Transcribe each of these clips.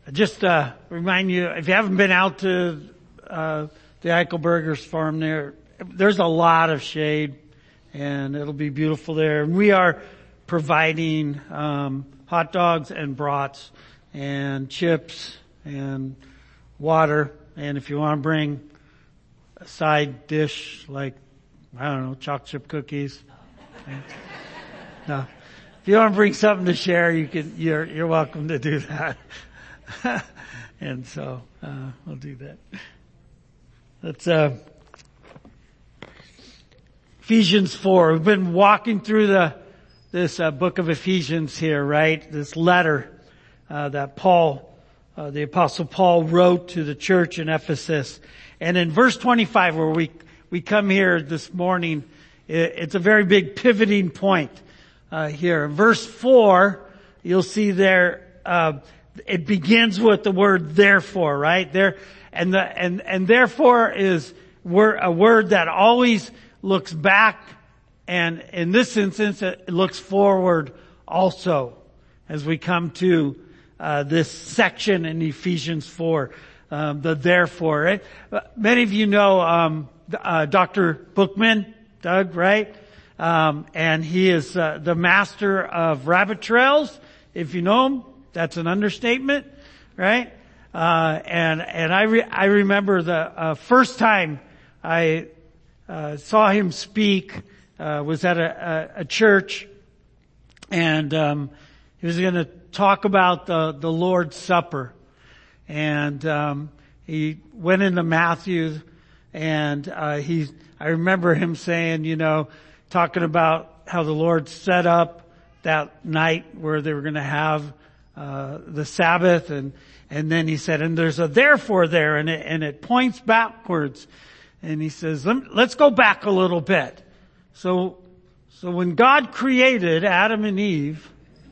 Just remind you, if you haven't been out to the Eichelbergers farm there's a lot of shade, and it'll be beautiful there. And we are providing hot dogs and brats and chips and water. And if you want to bring a side dish like, I don't know, chocolate chip cookies. No. If you want to bring something to share, you're welcome to do that. And so, we'll do that. Let's, Ephesians 4. We've been walking through this book of Ephesians here, right? This letter, that Paul, the apostle Paul wrote to the church in Ephesus. And in verse 25, where we come here this morning, it's a very big pivoting point, here. In verse 4, you'll see there, it begins with the word therefore, right? There, and therefore is a word that always looks back, and in this instance it looks forward also as we come to this section in Ephesians 4, the therefore, right? Many of you know Dr. Bookman, Doug, right? And he is the master of rabbit trails. If you know him, that's an understatement, right? And I remember the first time I saw him speak was at a church, and he was going to talk about the Lord's Supper, and he went into Matthew, and I remember him saying, talking about how the Lord set up that night where they were going to have the Sabbath, and then he said, and there's a therefore there, and it points backwards, and he says, let's go back a little bit. So when God created Adam and Eve,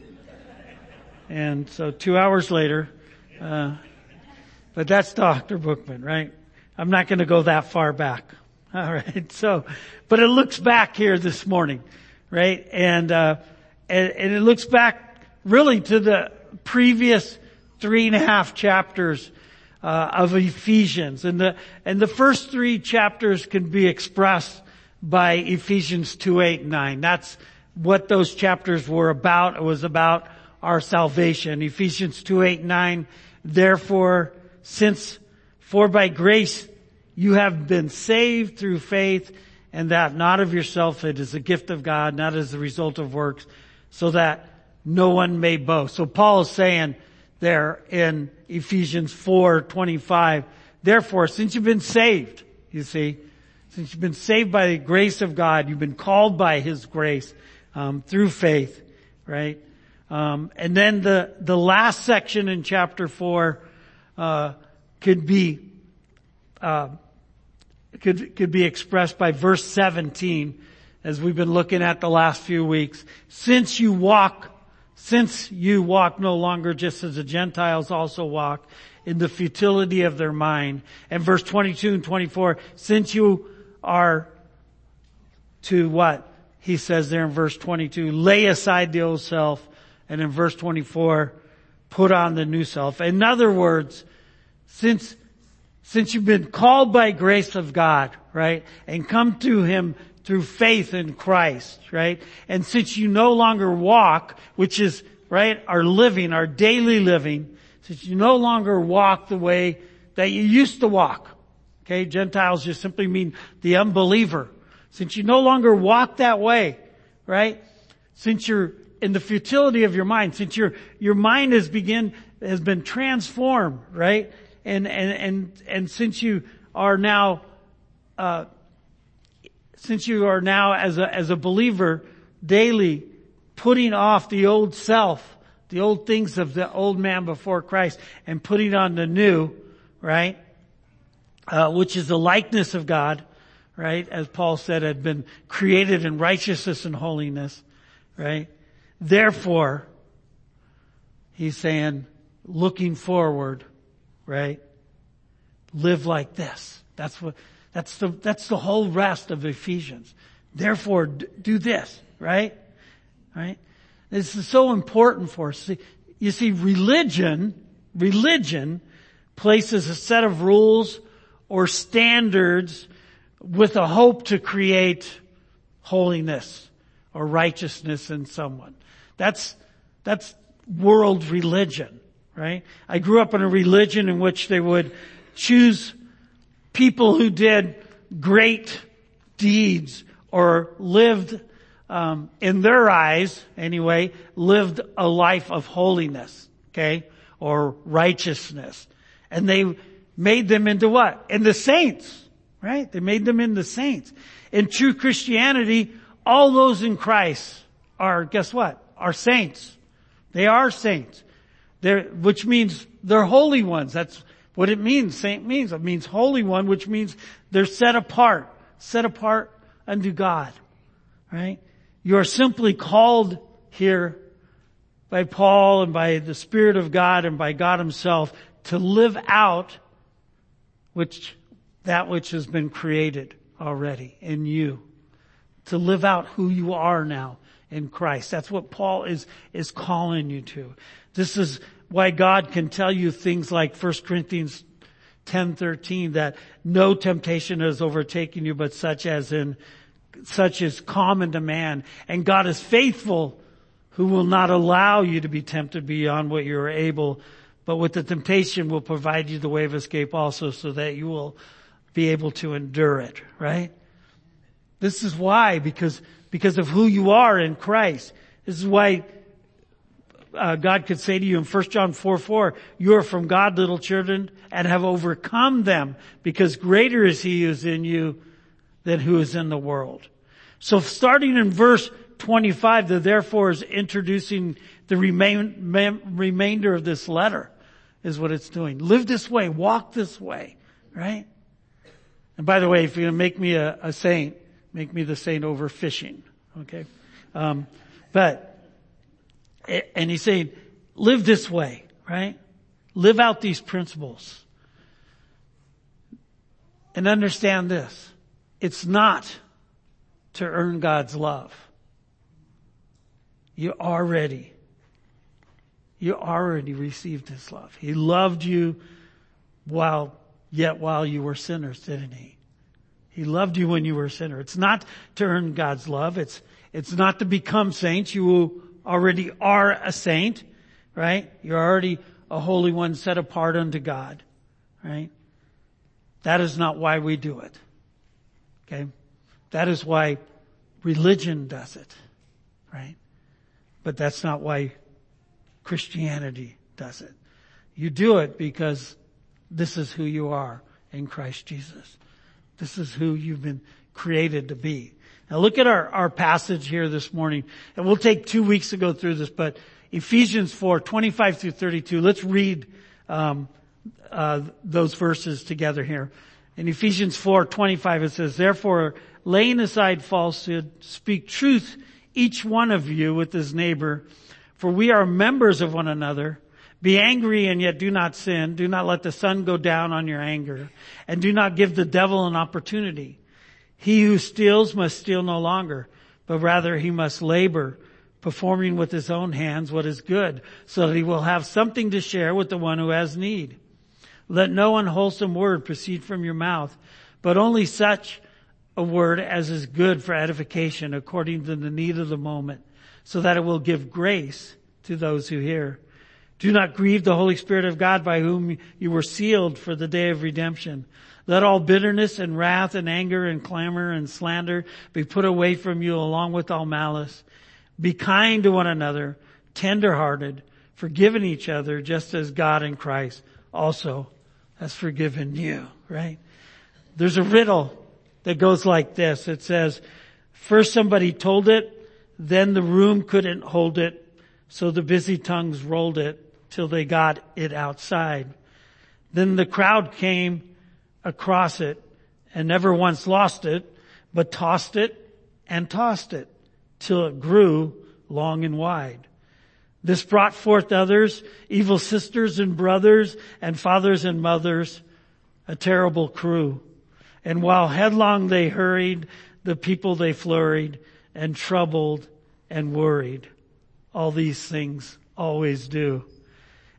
and so 2 hours later, but that's Dr. Bookman, right? I'm not going to go that far back. All right. So, but it looks back here this morning, right? And it looks back really to the previous 3.5 chapters of Ephesians, and the first 3 chapters can be expressed by Ephesians 2:8-9. That's what those chapters were about. It was about our salvation. Ephesians 2:8-9. Therefore, for by grace you have been saved through faith, and that not of yourself, it is a gift of God, not as a result of works, so that no one may boast. So Paul is saying there in Ephesians 4:25, therefore, since you've been saved, you see, since you've been saved by the grace of God, you've been called by His grace, through faith, right? And then the last section in chapter 4, could be expressed by verse 17, as we've been looking at the last few weeks. Since you walk no longer just as the Gentiles also walk, in the futility of their mind. And verse 22 and 24, since you are to what? He says there in verse 22, lay aside the old self. And in verse 24, put on the new self. In other words, since you've been called by grace of God, right, and come to Him through faith in Christ, right, and since you no longer walk, which is, right, our living, our daily living, since you no longer walk the way that you used to walk, okay, Gentiles just simply mean the unbeliever. Since you no longer walk that way, right, since you're in the futility of your mind, since your mind has been transformed, right? And since you are now as a believer daily putting off the old self, the old things of the old man before Christ, and putting on the new, right? Which is the likeness of God, right? As Paul said, had been created in righteousness and holiness, right? Therefore, he's saying, looking forward, right? Live like this. That's the whole rest of Ephesians. Therefore, do this, right? Right? This is so important for us. You see, religion Religion places a set of rules or standards with a hope to create holiness or righteousness in someone. That's world religion, right? I grew up in a religion in which they would choose people who did great deeds or lived, in their eyes anyway, lived a life of holiness, okay? Or righteousness. And they made them into what? Into saints, right? They made them into saints. In true Christianity, all those in Christ are, guess what? Are saints. They are saints. Which means they're holy ones. That's what it means. Saint means. It means holy one, which means they're set apart unto God, right? You are simply called here by Paul and by the Spirit of God and by God Himself to live out that which has been created already in you. To live out who you are now in Christ. That's what Paul is calling you to. This is why God can tell you things like 1 Corinthians 10:13, that no temptation has overtaken you but such is common to man. And God is faithful, who will not allow you to be tempted beyond what you are able, but with the temptation will provide you the way of escape also, so that you will be able to endure it, right? This is why, because of who you are in Christ. This is why God could say to you in 1 John 4:4, you are from God, little children, and have overcome them, because greater is He who is in you than who is in the world. So starting in verse 25, the therefore is introducing the remainder of this letter, is what it's doing. Live this way, walk this way, right? And by the way, if you're going to make me a saint, make me the saint over fishing, okay? And he's saying, live this way, right? Live out these principles. And understand this. It's not to earn God's love. You already received His love. He loved you while you were sinners, didn't He? He loved you when you were a sinner. It's not to earn God's love. It's not to become saints. You already are a saint, right? You're already a holy one set apart unto God, right? That is not why we do it. Okay? That is why religion does it, right? But that's not why Christianity does it. You do it because this is who you are in Christ Jesus. This is who you've been created to be. Now look at our passage here this morning. And we'll take 2 weeks to go through this, but Ephesians 4:25 through 32. Let's read those verses together here. In Ephesians 4:25 it says, therefore, laying aside falsehood, speak truth, each one of you with his neighbor, for we are members of one another. Be angry and yet do not sin. Do not let the sun go down on your anger. And do not give the devil an opportunity. He who steals must steal no longer, but rather he must labor, performing with his own hands what is good, so that he will have something to share with the one who has need. Let no unwholesome word proceed from your mouth, but only such a word as is good for edification according to the need of the moment, so that it will give grace to those who hear. Do not grieve the Holy Spirit of God, by whom you were sealed for the day of redemption. Let all bitterness and wrath and anger and clamor and slander be put away from you, along with all malice. Be kind to one another, tender-hearted, forgiving each other, just as God in Christ also has forgiven you, right? There's a riddle that goes like this. It says, first somebody told it, then the room couldn't hold it, so the busy tongues rolled it till they got it outside. Then the crowd came across it and never once lost it, but tossed it and tossed it till it grew long and wide. This brought forth others, evil sisters and brothers and fathers and mothers, a terrible crew. And while headlong they hurried, the people they flurried, and troubled and worried. All these things always do.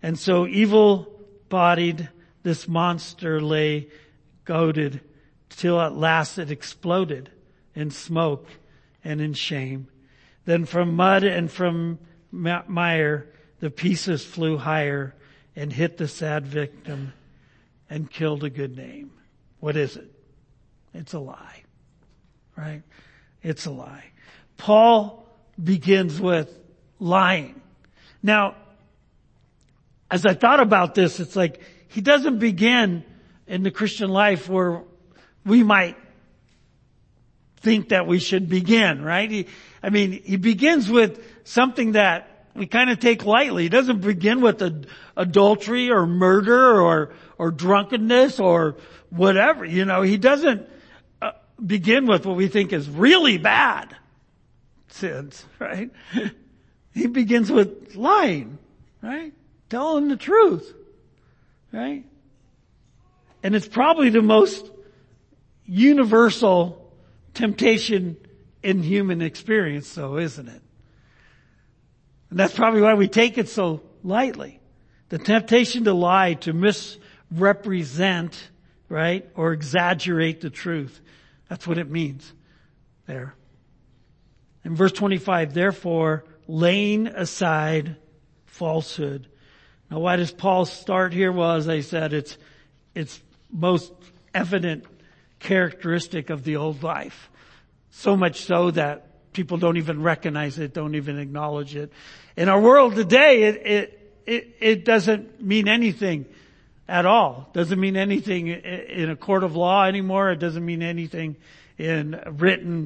And so evil-bodied, this monster lay goaded till at last it exploded in smoke and in shame. Then from mud and from mire, the pieces flew higher and hit the sad victim and killed a good name. What is it? It's a lie, right? It's a lie. Paul begins with lying. Now, as I thought about this, it's like he doesn't begin in the Christian life where we might think that we should begin, right? He begins with something that we kind of take lightly. He doesn't begin with adultery or murder or drunkenness or whatever. He doesn't begin with what we think is really bad sins, right? He begins with lying, right? Telling the truth, right? And it's probably the most universal temptation in human experience, though, isn't it? And that's probably why we take it so lightly. The temptation to lie, to misrepresent, right? Or exaggerate the truth. That's what it means there. In verse 25, therefore, laying aside falsehood. Now why does Paul start here? Well, as I said, it's most evident characteristic of the old life. So much so that people don't even recognize it, don't even acknowledge it. In our world today, it doesn't mean anything at all. Doesn't mean anything in a court of law anymore. It doesn't mean anything in written,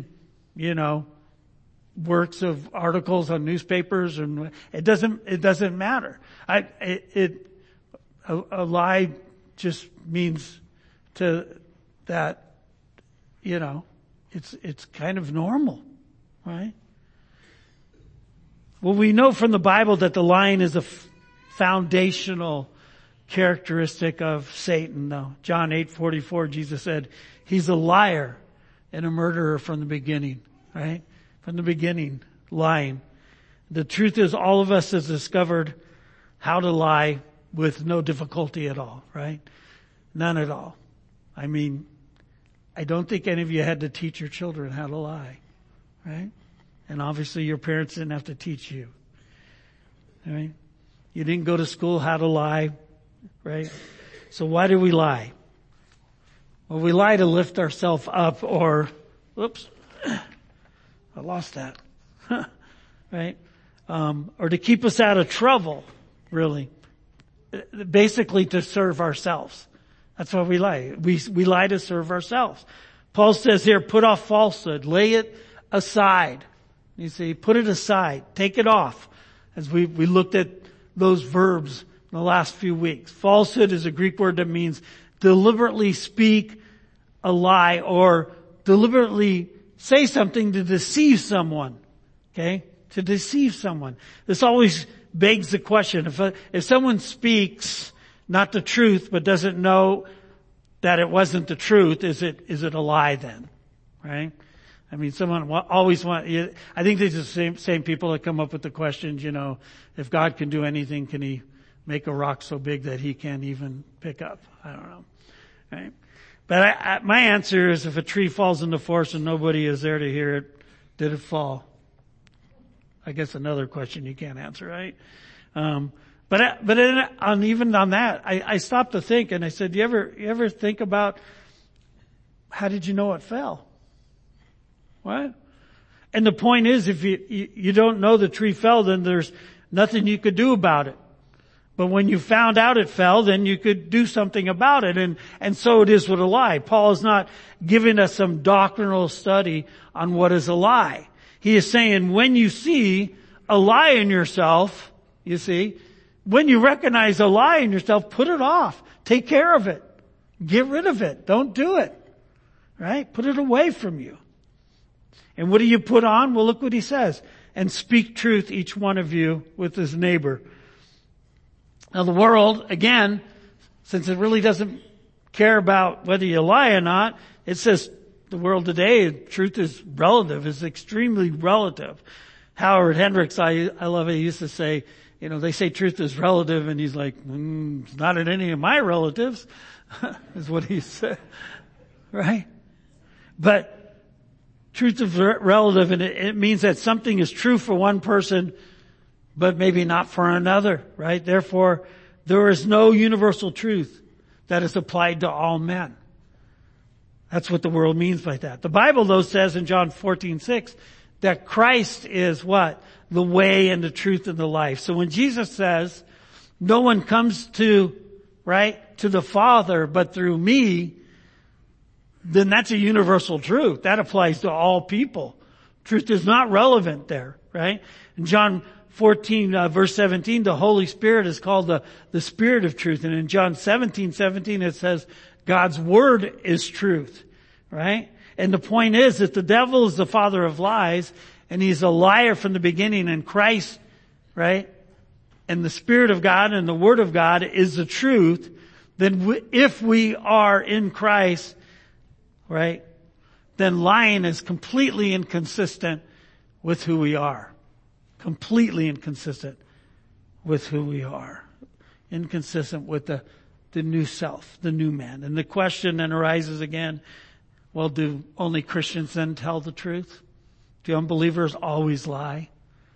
works of articles on newspapers, and it doesn't matter. A lie just means to that, it's kind of normal, right? Well, we know from the Bible that the lying is a foundational characteristic of Satan, though. John 8:44, Jesus said, he's a liar and a murderer from the beginning, right? From the beginning, lying. The truth is, all of us has discovered how to lie with no difficulty at all, right? None at all. I don't think any of you had to teach your children how to lie, right? And obviously your parents didn't have to teach you, right? You didn't go to school how to lie, right? So why do we lie? Well, we lie to lift ourselves up or, whoops, I lost that, right? Or to keep us out of trouble, really. Basically to serve ourselves. That's why we lie. We lie to serve ourselves. Paul says here, put off falsehood, lay it aside. You see, put it aside, take it off. As we looked at those verbs in the last few weeks. Falsehood is a Greek word that means deliberately speak a lie or deliberately say something to deceive someone. Okay? To deceive someone. This always begs the question, if someone speaks not the truth but doesn't know that it wasn't the truth, is it a lie then? Right? Someone always I think these are the same people that come up with the questions, if God can do anything, can he make a rock so big that he can't even pick up? I don't know. Right? But my answer is, if a tree falls in the forest and nobody is there to hear it, did it fall? I guess another question you can't answer, right? Even on that, I stopped to think and I said, you ever think about how did you know it fell? What? And the point is, if you don't know the tree fell, then there's nothing you could do about it. But when you found out it fell, then you could do something about it. And so it is with a lie. Paul is not giving us some doctrinal study on what is a lie. He is saying, when you see a lie in yourself, you see, when you recognize a lie in yourself, put it off. Take care of it. Get rid of it. Don't do it. Right? Put it away from you. And what do you put on? Well, look what he says. And speak truth, each one of you, with his neighbor. Now the world, again, since it really doesn't care about whether you lie or not, it says the world today, truth is relative, is extremely relative. Howard Hendricks, I love it, he used to say, they say truth is relative, and he's like, it's not in any of my relatives, is what he said, right? But truth is relative, and it means that something is true for one person, but maybe not for another, right? Therefore, there is no universal truth that is applied to all men. That's what the world means by that. The Bible, though, says in John 14:6 that Christ is what? The way and the truth and the life. So when Jesus says, no one comes to the Father but through me, then that's a universal truth. That applies to all people. Truth is not relevant there, right? In John 14, verse 17, the Holy Spirit is called the Spirit of truth. And in John 17:17, it says, God's Word is truth, right? And the point is that the devil is the father of lies, and he's a liar from the beginning, and Christ, right? And the Spirit of God and the Word of God is the truth. Then if we are in Christ, right, then lying is completely inconsistent with who we are. Completely inconsistent with who we are. Inconsistent with the new self, the new man. And the question then arises again, well, do only Christians then tell the truth? Do unbelievers always lie?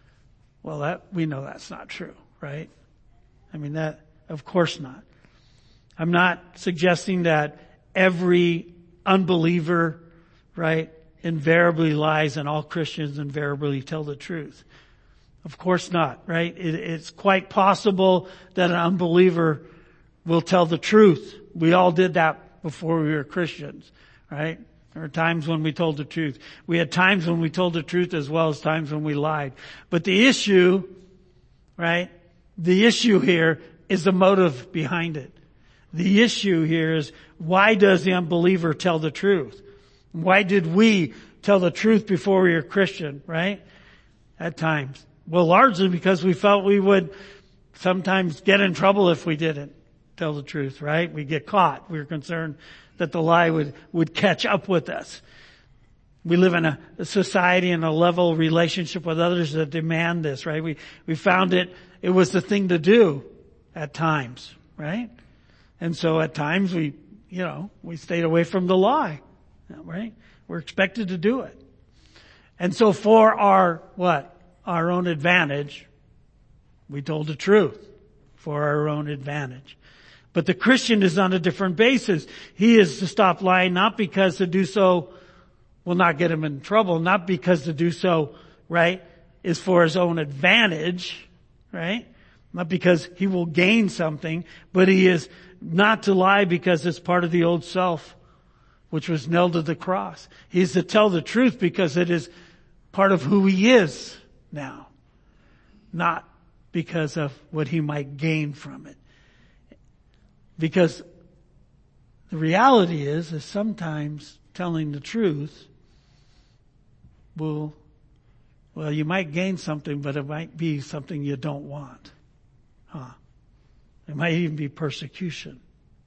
Well, we know that's not true, right? I mean, of course not. I'm not suggesting that every unbeliever, right, invariably lies and all Christians invariably tell the truth. Of course not, right? It's quite possible that an unbeliever will tell the truth. We all did that before we were Christians, right? There are times when we told the truth. We had times when we told the truth as well as times when we lied. But the issue, right? The issue here is the motive behind it. The issue here is, why does the unbeliever tell the truth? Why did we tell the truth before we were Christian, right? At times. Well, largely because we felt we would sometimes get in trouble if we didn't tell the truth, right? We get caught. We were concerned that the lie would catch up with us. We live in a society and a level relationship with others that demand this, right? We found it was the thing to do at times, right? And so at times we stayed away from the lie, right? We're expected to do it. And so for our own advantage, we told the truth for our own advantage. But the Christian is on a different basis. He is to stop lying, not because to do so will not get him in trouble, not because to do so, right, is for his own advantage, right? Not because he will gain something, but he is not to lie because it's part of the old self, which was nailed to the cross. He is to tell the truth because it is part of who he is now, not because of what he might gain from it. Because the reality is sometimes telling the truth you might gain something, but it might be something you don't want. It might even be persecution.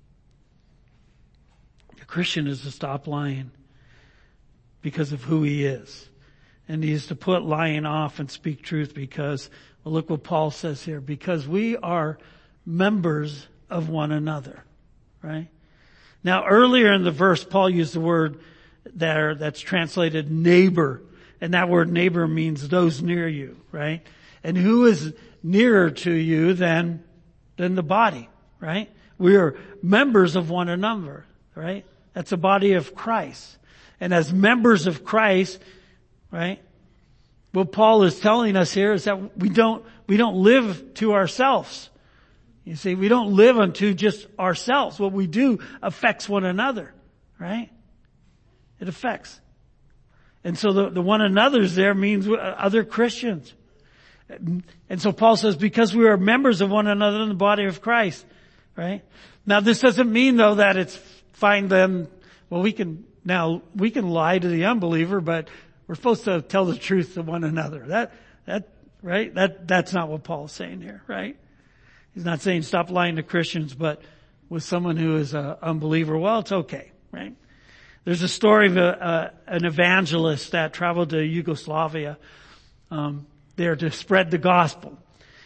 The Christian is to stop lying because of who he is. And he is to put lying off and speak truth because, well, look what Paul says here, because we are members of one another, right? Now, earlier in the verse, Paul used the word there that's translated neighbor. And that word neighbor means those near you, right? And who is nearer to you than the body, right? We are members of one another, right? That's the body of Christ. And as members of Christ, right? What Paul is telling us here is that we don't live to ourselves. You see, we don't live unto just ourselves. What we do affects one another, right? It affects. And so the one another's there means other Christians. And so Paul says, because we are members of one another in the body of Christ, right? Now this doesn't mean though that it's fine then, well we can lie to the unbeliever, but we're supposed to tell the truth to one another. Right? That's not what Paul's saying here, right? He's not saying stop lying to Christians, but with someone who is an unbeliever, well, it's okay, right? There's a story of an evangelist that traveled to Yugoslavia there to spread the gospel.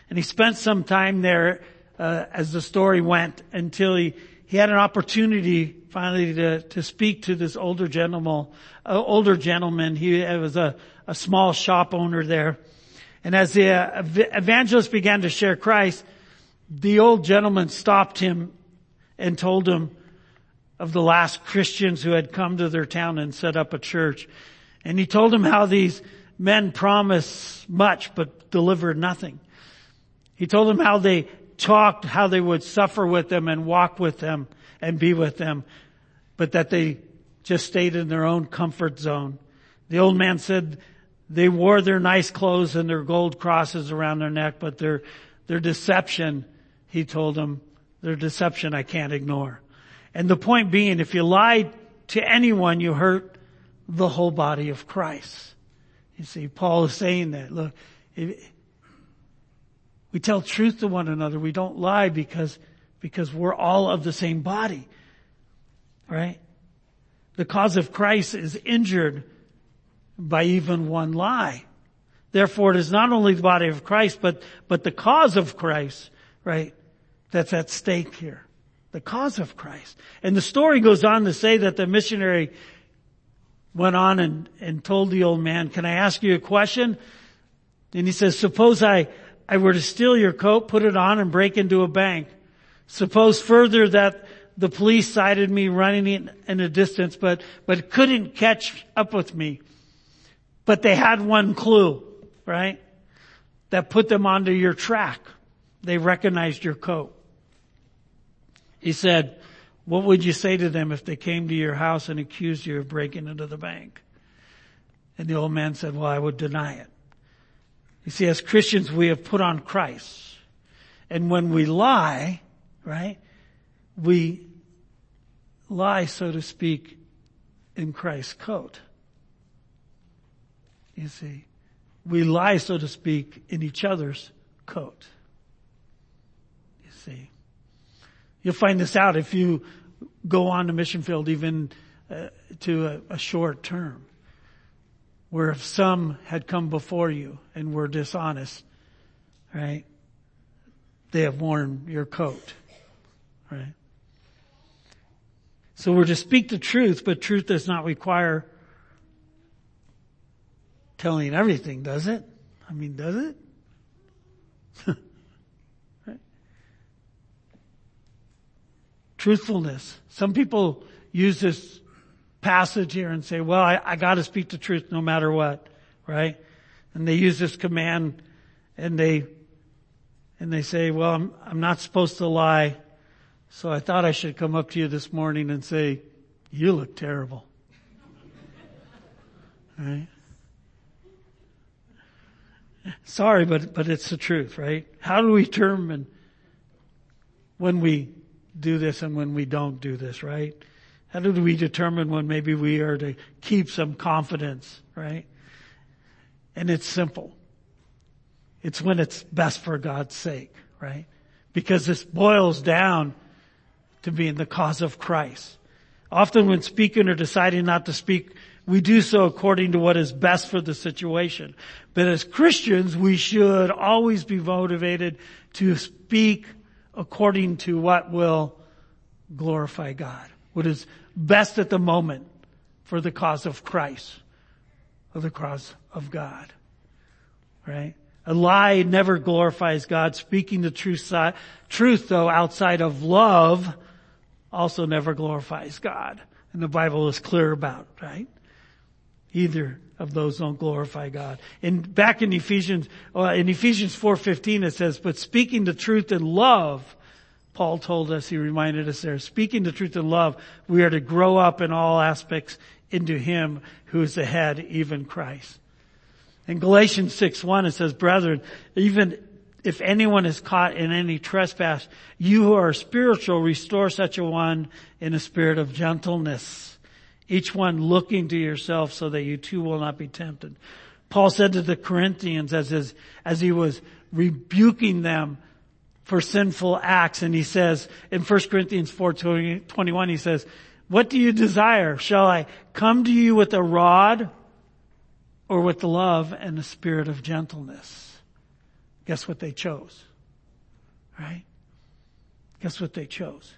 And he spent some time there, as the story went, until he had an opportunity finally to speak to this older gentleman. He was a small shop owner there. And as the evangelist began to share Christ, the old gentleman stopped him and told him of the last Christians who had come to their town and set up a church. And he told him how these men promised much but delivered nothing. He told him how they talked, how they would suffer with them and walk with them and be with them, but that they just stayed in their own comfort zone. The old man said they wore their nice clothes and their gold crosses around their neck, but their deception, he told them, their deception I can't ignore. And the point being, if you lie to anyone, you hurt the whole body of Christ. You see, Paul is saying that. Look, we tell truth to one another. We don't lie because we're all of the same body. Right? The cause of Christ is injured by even one lie. Therefore, it is not only the body of Christ, but the cause of Christ, right, that's at stake here. The cause of Christ. And the story goes on to say that the missionary went on and told the old man, "Can I ask you a question?" And he says, "Suppose I were to steal your coat, put it on, and break into a bank. Suppose further that the police sighted me running in a distance, but couldn't catch up with me. But they had one clue, right? That put them onto your track. They recognized your coat." He said, "What would you say to them if they came to your house and accused you of breaking into the bank?" And the old man said, "Well, I would deny it." You see, as Christians, we have put on Christ. And when we lie, right, we lie, so to speak, in Christ's coat. You see, we lie, so to speak, in each other's coat. You see, you'll find this out if you go on to mission field, even to a short term, where if some had come before you and were dishonest, right, they have worn your coat, right? So we're to speak the truth, but truth does not require telling everything, does it? I mean, does it? Right? Truthfulness. Some people use this passage here and say, well, I got to speak the truth no matter what, right? And they use this command and they say, well, I'm not supposed to lie. So I thought I should come up to you this morning and say, you look terrible. Right? Sorry, but it's the truth, right? How do we determine when we do this and when we don't do this, right? How do we determine when maybe we are to keep some confidence, right? And it's simple. It's when it's best for God's sake, right? Because this boils down to being the cause of Christ. Often when speaking or deciding not to speak, we do so according to what is best for the situation. But as Christians, we should always be motivated to speak according to what will glorify God. What is best at the moment for the cause of Christ, or the cause of God. Right? A lie never glorifies God. Speaking the truth though, outside of love, also never glorifies God. And the Bible is clear about, right? Either of those don't glorify God. And back in Ephesians 4:15 it says, but speaking the truth in love, Paul told us, he reminded us there, speaking the truth in love, we are to grow up in all aspects into Him who is the head, even Christ. In Galatians 6:1 it says, brethren, even if anyone is caught in any trespass, you who are spiritual, restore such a one in a spirit of gentleness, each one looking to yourself so that you too will not be tempted. Paul said to the Corinthians as he was rebuking them for sinful acts, and he says in 1 Corinthians 4:21, he says, what do you desire? Shall I come to you with a rod or with love and a spirit of gentleness? guess what they chose? Right? Guess what they chose?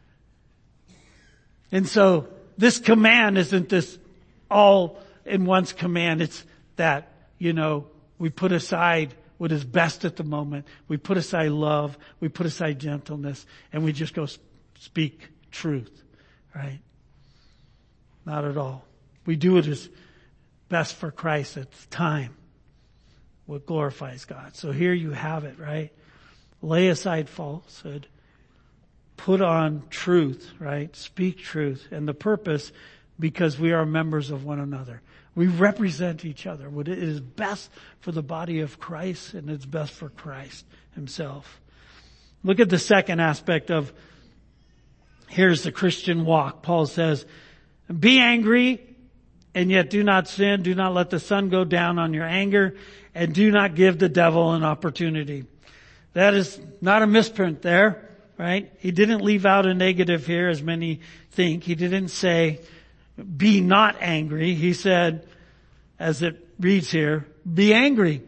And so this command isn't this all in one's command. It's that, we put aside what is best at the moment. We put aside love. We put aside gentleness, and we just go speak truth. Right? Not at all. We do it as best for Christ at the time. What glorifies God. So here you have it, right? Lay aside falsehood. Put on truth, right? Speak truth. And the purpose, because we are members of one another. We represent each other. What it is best for the body of Christ, and it's best for Christ himself. Look at the second aspect of, here's the Christian walk. Paul says, be angry and yet do not sin. Do not let the sun go down on your anger, and do not give the devil an opportunity. That is not a misprint there, right? He didn't leave out a negative here as many think. He didn't say, be not angry. He said, as it reads here, be angry.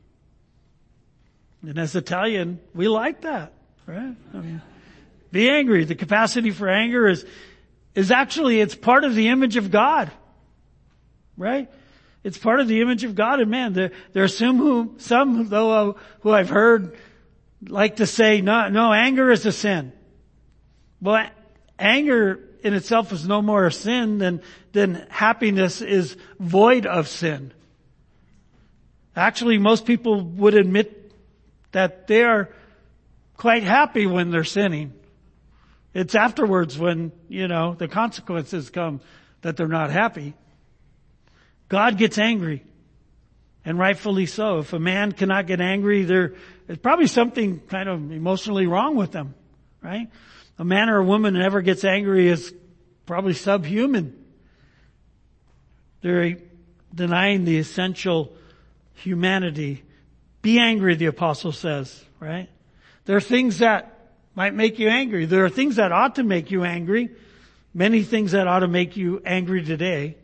And as Italian, we like that, right? Be angry. The capacity for anger is actually, it's part of the image of God. Right? It's part of the image of God. And man, there are some who I've heard like to say, no, anger is a sin. Well, anger in itself is no more a sin than happiness is void of sin. Actually, most people would admit that they are quite happy when they're sinning. It's afterwards when, the consequences come that they're not happy. God gets angry, and rightfully so. If a man cannot get angry, there's probably something kind of emotionally wrong with them, right? A man or a woman who never gets angry is probably subhuman. They're denying the essential humanity. Be angry, the apostle says, right? There are things that might make you angry. There are things that ought to make you angry. Many things that ought to make you angry today.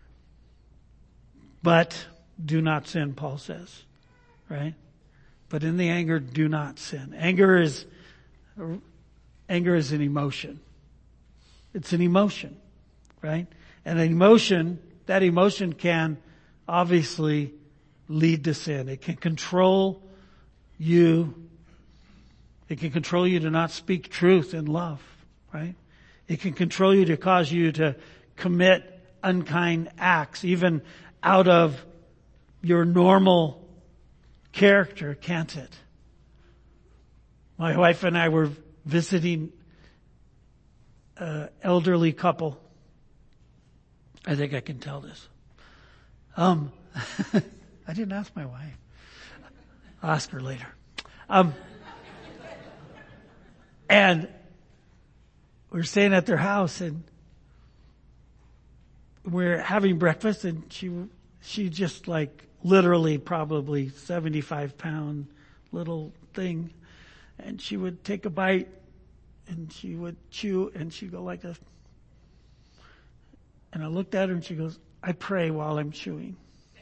But do not sin, Paul says, right? But in the anger, do not sin. Anger is an emotion. It's an emotion, right? And that emotion can obviously lead to sin. It can control you. It can control you to not speak truth in love, right? It can control you to cause you to commit unkind acts, even out of your normal character, can't it? My wife and I were visiting an elderly couple. I think I can tell this. I didn't ask my wife. I'll ask her later. And we're staying at their house, and we're having breakfast, and she just like literally probably 75-pound little thing. And she would take a bite and she would chew and she'd go like this. And I looked at her and she goes, I pray while I'm chewing.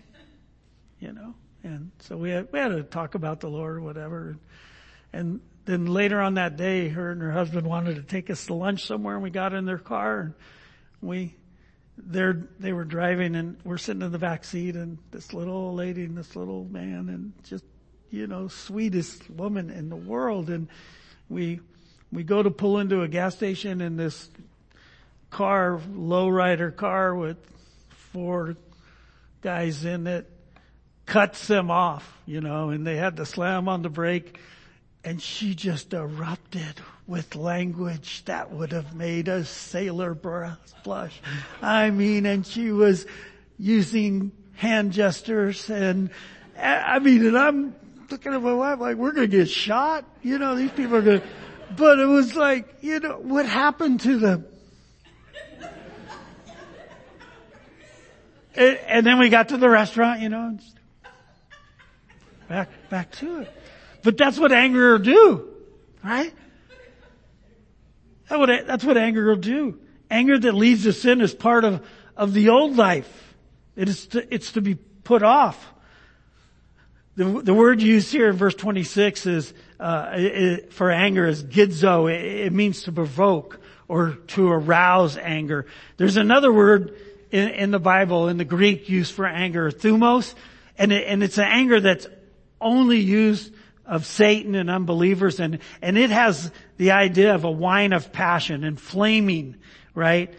And so we had to talk about the Lord or whatever. And then later on that day, her and her husband wanted to take us to lunch somewhere, and we got in their car, and they were driving, and we're sitting in the back seat, and this little old lady and this little man, and just, sweetest woman in the world. And we go to pull into a gas station, and this car, lowrider car with 4 guys in it, cuts them off, and they had to slam on the brake. And she just erupted with language that would have made a sailor blush. And she was using hand gestures, and I'm looking at my wife like, we're going to get shot. These people are going to, but it was like, what happened to them? And then we got to the restaurant, and back to it. But that's what anger will do, right? That's what anger will do. Anger that leads to sin is part of the old life. It's to be put off. The word used here in verse 26 is, for anger is gidzo. It means to provoke or to arouse anger. There's another word in the Bible, in the Greek, used for anger, thumos, and it's an anger that's only used of Satan and unbelievers, and it has the idea of a wine of passion, inflaming, right?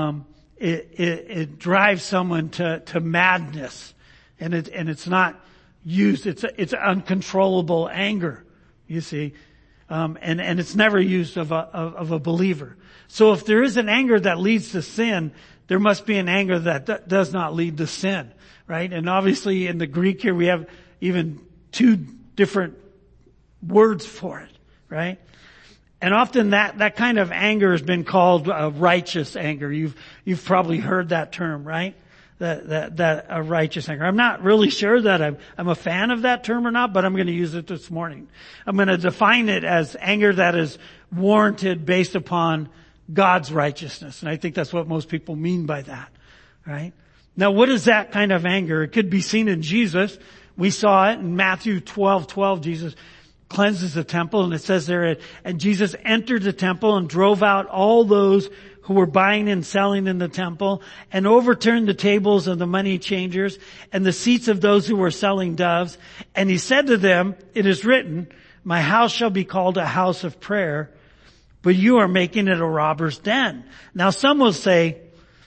It drives someone to madness, and it's not used. It's uncontrollable anger, you see, and it's never used of a believer. So if there is an anger that leads to sin, there must be an anger that does not lead to sin, right? And obviously in the Greek here we have even two different words for it, right? And often that kind of anger has been called righteous anger. You've probably heard that term, right? That a righteous anger. I'm not really sure that I'm a fan of that term or not, but I'm going to use it this morning. I'm going to define it as anger that is warranted based upon God's righteousness. And I think that's what most people mean by that, right? Now, what is that kind of anger? It could be seen in Jesus. We saw it in Matthew 12:12. Jesus cleanses the temple, and it says there, and Jesus entered the temple and drove out all those who were buying and selling in the temple, and overturned the tables of the money changers and the seats of those who were selling doves. And he said to them, it is written, my house shall be called a house of prayer, but you are making it a robber's den. Now some will say,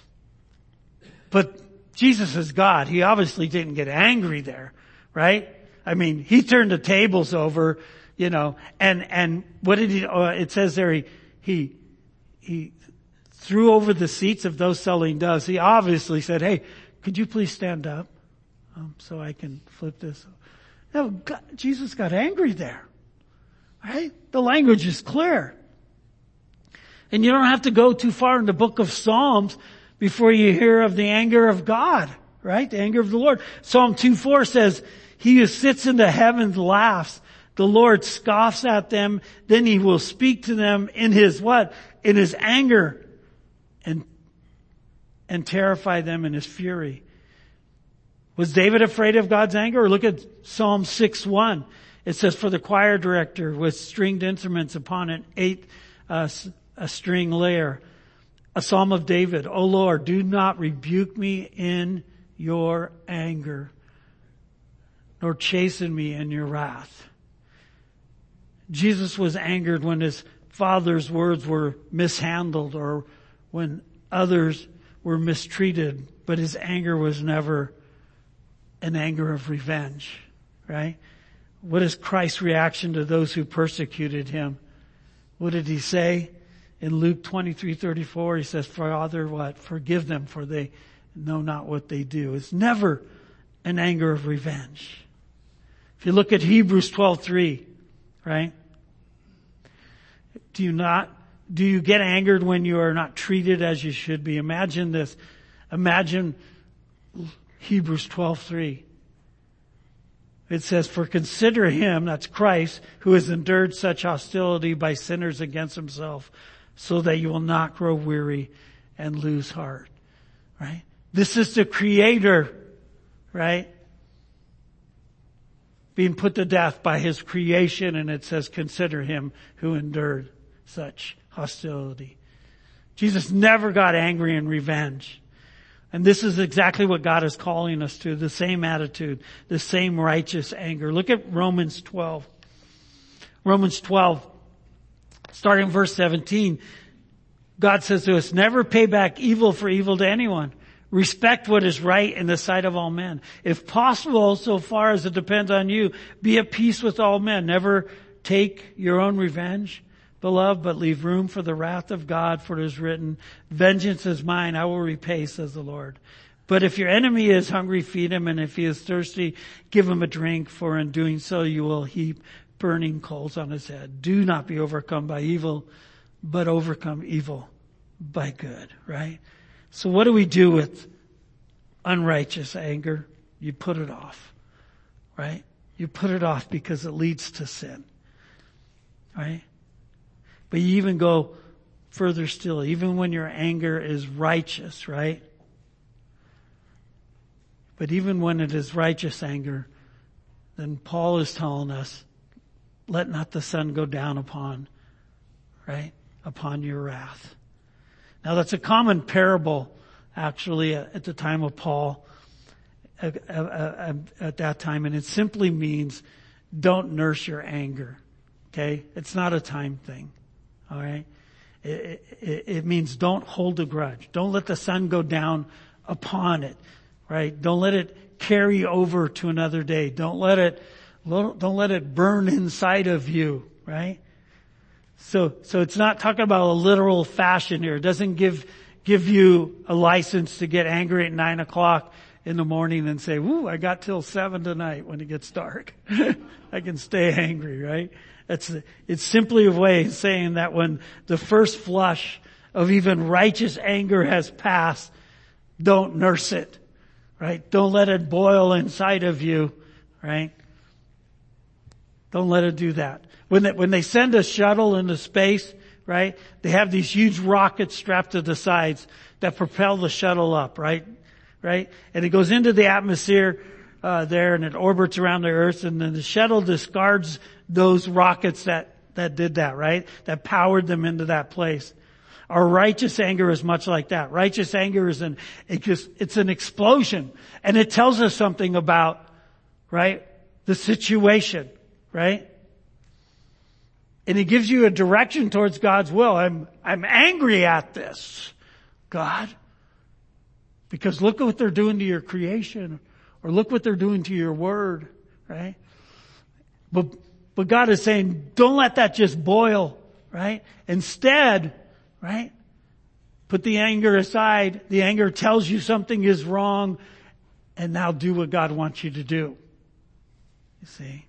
but Jesus is God. He obviously didn't get angry there, right? I mean, he turned the tables over, and what did he, it says there, he threw over the seats of those selling doves. He obviously said, hey, could you please stand up, so I can flip this? No, God, Jesus got angry there, right? The language is clear. And you don't have to go too far in the book of Psalms before you hear of the anger of God, right? The anger of the Lord. Psalm 2:4 says, he who sits in the heavens laughs. The Lord scoffs at them. Then he will speak to them in his what? In his anger, and terrify them in his fury. Was David afraid of God's anger? Or look at Psalm 6:1. It says, for the choir director with stringed instruments upon an 8-string lyre. A psalm of David. O Lord, do not rebuke me in your anger, nor chasten me in your wrath. Jesus was angered when his Father's words were mishandled or when others were mistreated, but his anger was never an anger of revenge, right? What is Christ's reaction to those who persecuted him? What did he say? In Luke 23:34, he says, Father, what? Forgive them, for they know not what they do. It's never an anger of revenge. If you look at Hebrews 12:3, right? Do you get angered when you are not treated as you should be? Imagine this. Imagine Hebrews 12:3. It says, for consider him, that's Christ, who has endured such hostility by sinners against himself, so that you will not grow weary and lose heart. Right? This is the Creator, right? Being put to death by his creation, and it says, consider him who endured such hostility. Jesus never got angry in revenge. And this is exactly what God is calling us to, the same attitude, the same righteous anger. Look at Romans 12. Romans 12, starting verse 17. God says to us, never pay back evil for evil to anyone. Respect what is right in the sight of all men. If possible, so far as it depends on you, be at peace with all men. Never take your own revenge, beloved, but leave room for the wrath of God, for it is written, vengeance is mine, I will repay, says the Lord. But if your enemy is hungry, feed him, and if he is thirsty, give him a drink, for in doing so you will heap burning coals on his head. Do not be overcome by evil, but overcome evil by good, right? So what do we do with unrighteous anger? You put it off, right? You put it off because it leads to sin, right? But you even go further still, even when your anger is righteous, right? But even when it is righteous anger, then Paul is telling us, let not the sun go down upon your wrath. Now that's a common parable, actually, at the time of Paul, at that time, and it simply means don't nurse your anger. Okay? It's not a time thing. All right? It means don't hold a grudge. Don't let the sun go down upon it. Right? Don't let it carry over to another day. Don't let it burn inside of you. Right? So it's not talking about a literal fashion here. It doesn't give you a license to get angry at 9 o'clock in the morning and say, "Woo, I got till 7 tonight when it gets dark." I can stay angry, right? It's simply a way of saying that when the first flush of even righteous anger has passed, don't nurse it, right? Don't let it boil inside of you, right? Don't let it do that. When they send a shuttle into space, right, they have these huge rockets strapped to the sides that propel the shuttle up, right? Right? And it goes into the atmosphere there, and it orbits around the Earth, and then the shuttle discards those rockets that did that, right? That powered them into that place. Our righteous anger is much like that. Righteous anger is it's an explosion, and it tells us something about, right, the situation, right? And it gives you a direction towards God's will. I'm angry at this, God. Because look at what they're doing to your creation, or look what they're doing to your word, right? But God is saying, don't let that just boil, right? Instead, right? Put the anger aside. The anger tells you something is wrong, and now do what God wants you to do. You see?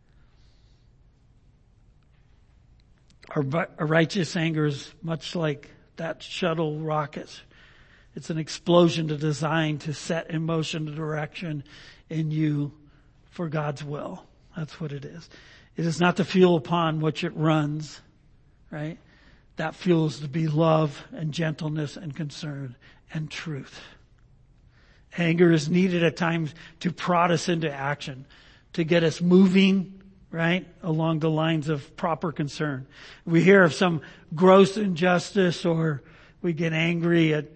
Our righteous anger is much like that shuttle rocket. It's an explosion designed to set in motion the direction in you for God's will. That's what it is. It is not the fuel upon which it runs, right? That fuel is to be love and gentleness and concern and truth. Anger is needed at times to prod us into action, to get us moving, right, along the lines of proper concern. We hear of some gross injustice, or we get angry at,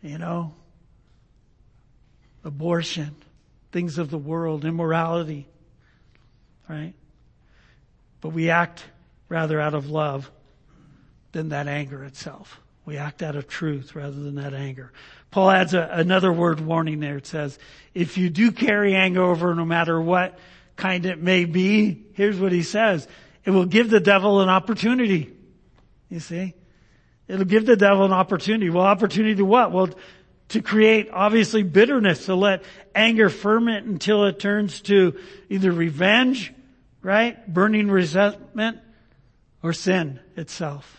abortion, things of the world, immorality, right? But we act rather out of love than that anger itself. We act out of truth rather than that anger. Paul adds another word warning there. It says, if you do carry anger over, no matter what kind it may be, here's what he says: it will give the devil an opportunity. You see? It'll give the devil an opportunity. Well, opportunity to what? Well, to create, obviously, bitterness, to let anger ferment until it turns to either revenge, right? Burning resentment, or sin itself.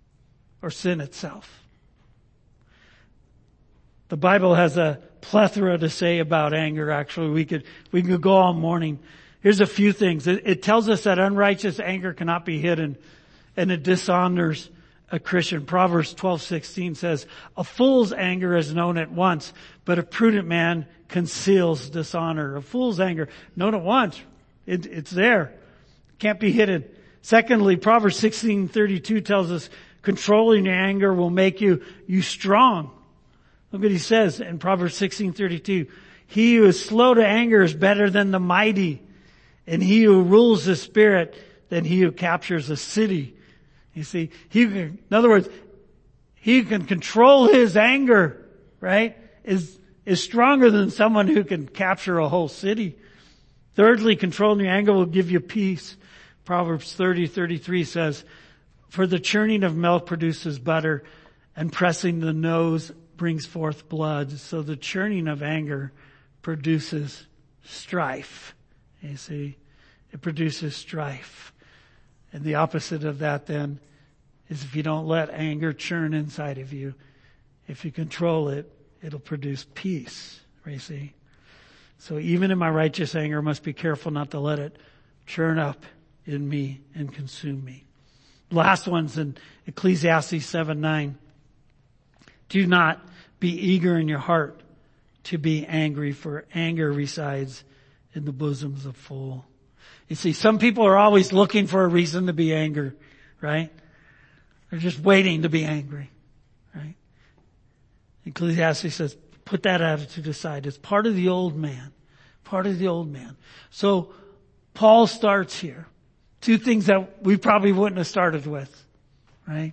The Bible has a plethora to say about anger, actually. We could go all morning. Here's a few things. It tells us that unrighteous anger cannot be hidden, and it dishonors a Christian. Proverbs 12:16 says, a fool's anger is known at once, but a prudent man conceals dishonor. A fool's anger, known at once. It's there. Can't be hidden. Secondly, Proverbs 16:32 tells us controlling your anger will make you strong. Look what he says in Proverbs 16:32. He who is slow to anger is better than the mighty, and he who rules the spirit than he who captures a city. You see, in other words, he who can control his anger, right, is stronger than someone who can capture a whole city. Thirdly, controlling your anger will give you peace. Proverbs 30:33 says, for the churning of milk produces butter, and pressing the nose brings forth blood. So the churning of anger produces strife. You see, it produces strife. And the opposite of that then is if you don't let anger churn inside of you, if you control it, it'll produce peace. You see? So even in my righteous anger, I must be careful not to let it churn up in me and consume me. Last one's in Ecclesiastes 7:9. Do not be eager in your heart to be angry, for anger resides in the bosoms of You see, some people are always looking for a reason to be angry, right? They're just waiting to be angry, right? Ecclesiastes says, put that attitude aside. It's part of the old man. Part of the old man. So, Paul starts here. Two things that we probably wouldn't have started with, right?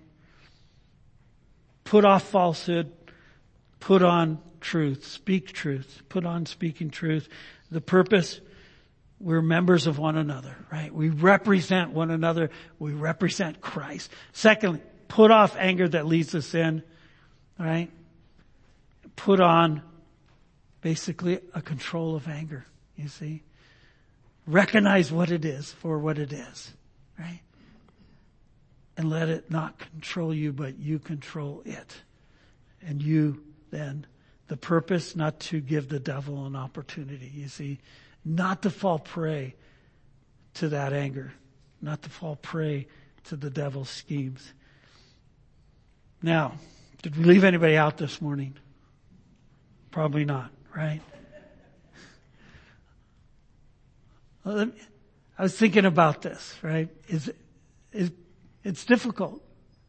Put off falsehood. Put on truth. Speak truth. Put on speaking truth. The purpose, we're members of one another, right? We represent one another. We represent Christ. Secondly, put off anger that leads to sin, right? Put on basically a control of anger, you see. Recognize what it is for what it is, right? And let it not control you, but you control it. And you then, the purpose, not to give the devil an opportunity, you see. Not to fall prey to that anger. Not to fall prey to the devil's schemes. Now, did we leave anybody out this morning? Probably not, right? I was thinking about this, right? It's difficult.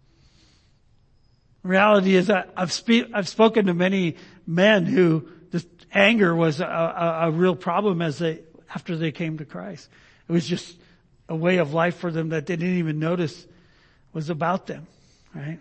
Reality is that I've spoken to many men who this anger was a real problem after they came to Christ. It was just a way of life for them that they didn't even notice was about them, right?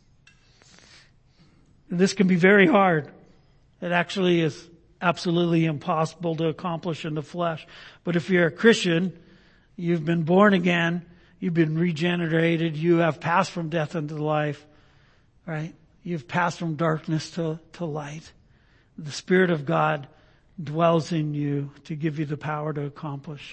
And this can be very hard. It actually is absolutely impossible to accomplish in the flesh. But if you're a Christian, you've been born again, you've been regenerated, you have passed from death into life, right? You've passed from darkness to light. The Spirit of God dwells in you to give you the power to accomplish.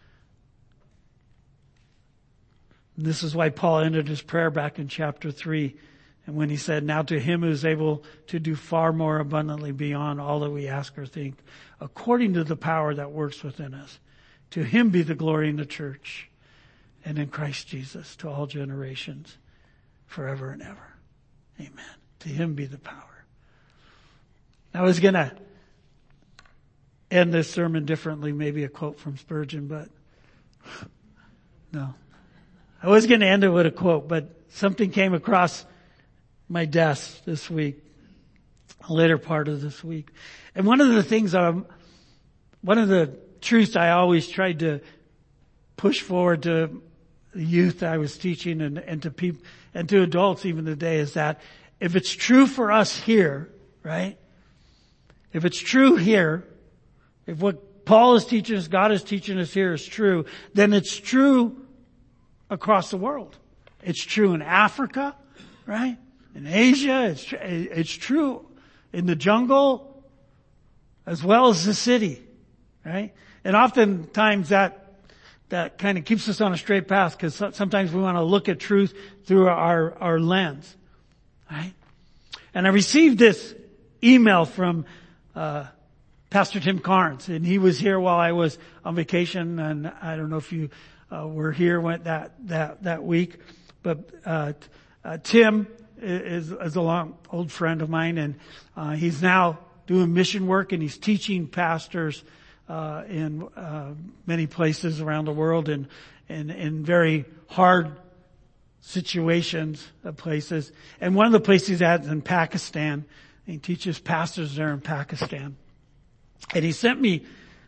And this is why Paul ended his prayer back in chapter 3. And when he said, now to him who is able to do far more abundantly beyond all that we ask or think, according to the power that works within us, to him be the glory in the church and in Christ Jesus to all generations, forever and ever. Amen. To him be the power. I was going to end this sermon differently, maybe a quote from Spurgeon, but no. I was going to end it with a quote, but something came across my desk this week, a later part of this week. And one of the things, one of the truths I always tried to push forward to the youth I was teaching and to people and to adults even today is that if it's true for us here, right? If it's true here, if what Paul is teaching us, God is teaching us here is true, then it's true across the world. It's true in Africa, right? In Asia, it's true in the jungle as well as the city, right? And oftentimes that kind of keeps us on a straight path because sometimes we want to look at truth through our lens, right? And I received this email from Pastor Tim Carnes, and he was here while I was on vacation, and I don't know if you were here that week, but Tim is a long old friend of mine, and he's now doing mission work, and he's teaching pastors in many places around the world, and in very hard situations of places. And one of the places he's at is in Pakistan. He teaches pastors there in Pakistan. And he sent me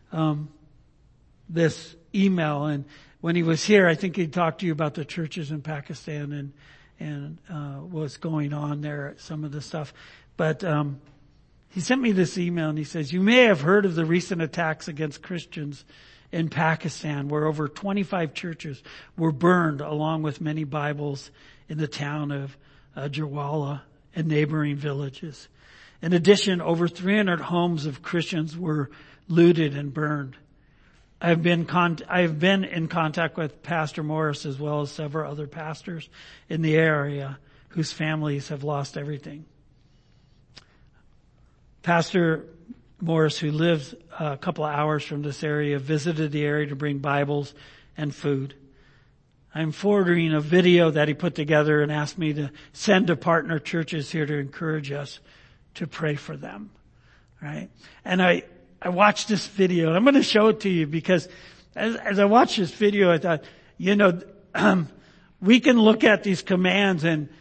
this email, and when he was here, I think he talked to you about the churches in Pakistan and what's going on there, some of the stuff. But he sent me this email, and he says, you may have heard of the recent attacks against Christians in Pakistan, where over 25 churches were burned along with many Bibles in the town of Jarwala and neighboring villages. In addition, over 300 homes of Christians were looted and burned. I have been in contact with Pastor Morris as well as several other pastors in the area whose families have lost everything. Pastor Morris, who lives a couple of hours from this area, visited the area to bring Bibles and food. I'm forwarding a video that he put together and asked me to send to partner churches here to encourage us to pray for them. Right? And I watched this video, and I'm going to show it to you because as I watched this video, I thought, we can look at these commands and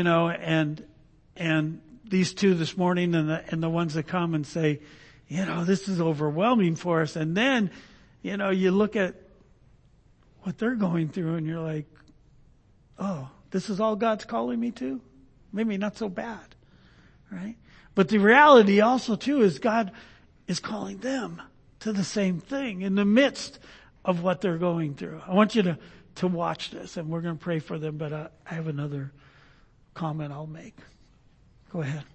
these two this morning and the ones that come and say, this is overwhelming for us. And then, you look at what they're going through and you're like, oh, this is all God's calling me to? Maybe not so bad, right? But the reality also too is God is calling them to the same thing in the midst of what they're going through. I want you to watch this, and we're going to pray for them, but I have another comment I'll make. Go ahead.